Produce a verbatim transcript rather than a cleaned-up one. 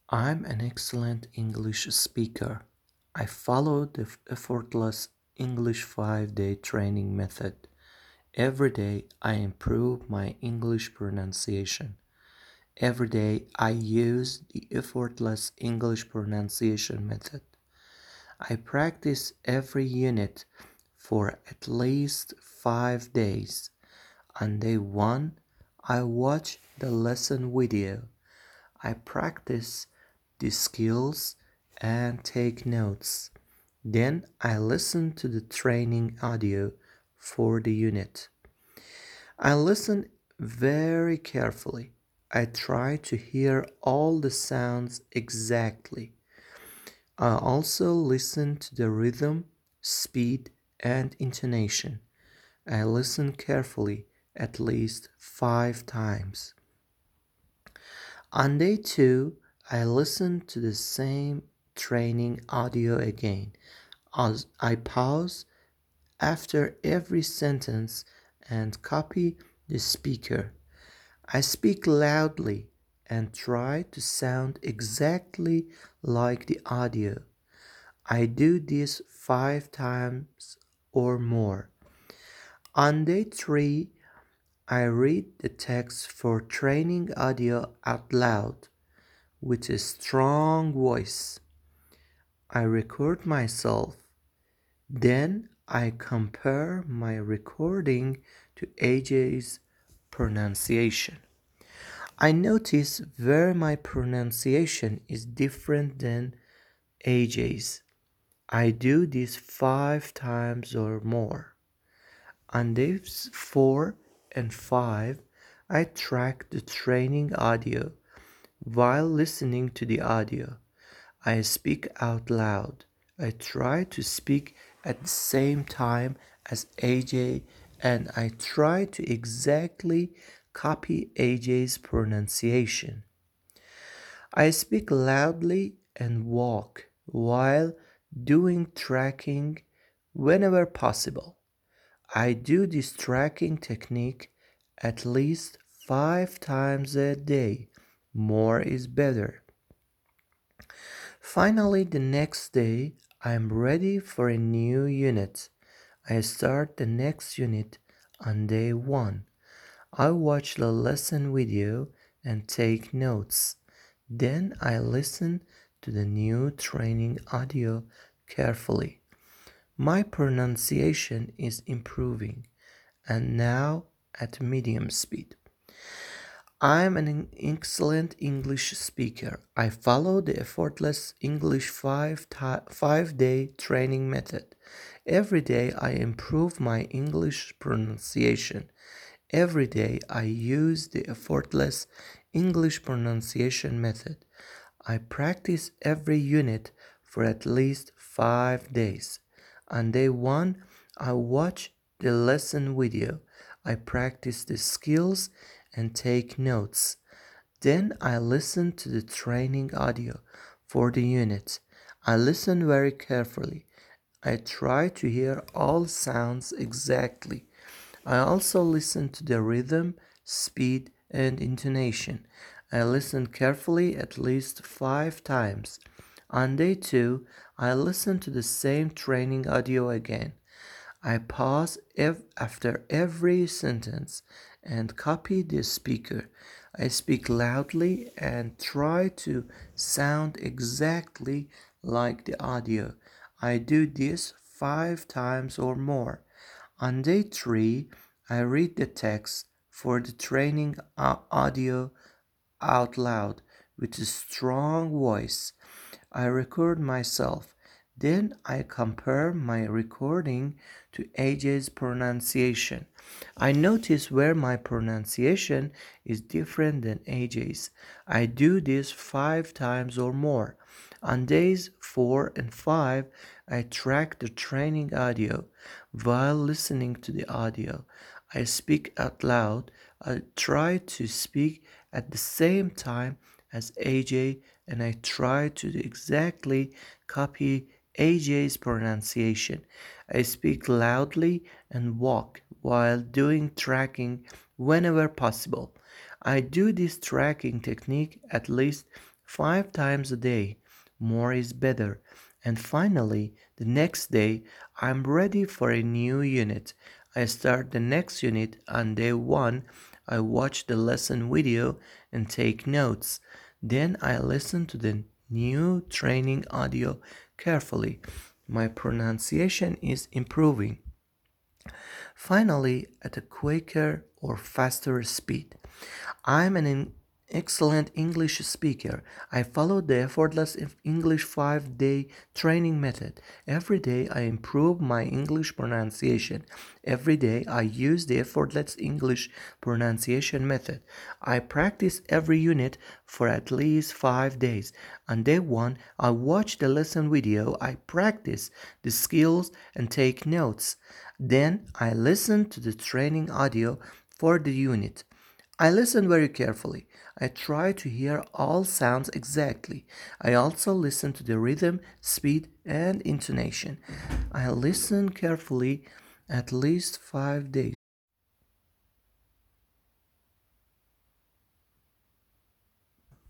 I'm an excellent English speaker. I follow the effortless English five day training method. Every day I improve my English pronunciation. Every day I use the effortless English pronunciation method. I practice every unit for at least five days. On day one, I watch the lesson video. I practice the skills and take notes. Then I listen to the training audio for the unit. I listen very carefully. I try to hear all the sounds exactly. I also listen to the rhythm, speed, and intonation. I listen carefully at least five times. On day two, I listened to the same training audio again. As I pause after every sentence and copy the speaker. I speak loudly and try to sound exactly like the audio. I do this five times or more. On day three, I read the text for training audio out loud with a strong voice. I record myself. Then I compare my recording to A J's pronunciation. I notice where my pronunciation is different than A J's. I do this five times or more. On days four and five, I track the training audio. While listening to the audio, I speak out loud. I try to speak at the same time as A J and I try to exactly copy A J's pronunciation. I speak loudly and walk while doing tracking whenever possible. I do this tracking technique at least five times a day. More is better. Finally, the next day, I am ready for a new unit. I start the next unit on day one. I watch the lesson video and take notes. Then I listen to the new training audio carefully. My pronunciation is improving and now at medium speed. I'm an excellent English speaker. I follow the effortless English five, ti- five day training method. Every day I improve my English pronunciation. Every day I use the effortless English pronunciation method. I practice every unit for at least five days. On day one, I watch the lesson video. I practice the skills and take notes. Then I listen to the training audio for the unit. I listen very carefully. I try to hear all sounds exactly. I also listen to the rhythm, speed, and intonation. I listen carefully at least five times. On day two, I listen to the same training audio again. I pause ev- after every sentence and copy the speaker. I speak loudly and try to sound exactly like the audio. I do this five times or more. On day three, I read the text for the training au- audio out loud with a strong voice. I record myself. Then I compare my recording to A J's pronunciation. I notice where my pronunciation is different than A J's. I do this five times or more. On days four and five, I track the training audio. While listening to the audio, I speak out loud. I try to speak at the same time as A J and I try to exactly copy A J's pronunciation. I speak loudly and walk while doing tracking whenever possible. I do this tracking technique at least five times a day. More is better. And finally, the next day, I'm ready for a new unit. I start the next unit on day one. I watch the lesson video and take notes. Then I listen to the new training audio carefully. My pronunciation is improving. Finally, at a quicker or faster speed. I'm an excellent English speaker. I follow the effortless English five day training method. Every day I improve my English pronunciation. Every day I use the effortless English pronunciation method. I practice every unit for at least five days. On day one, I watch the lesson video, I practice the skills and take notes. Then I listen to the training audio for the unit. I listen very carefully. I try to hear all sounds exactly. I also listen to the rhythm, speed, and intonation. I listen carefully at least five days.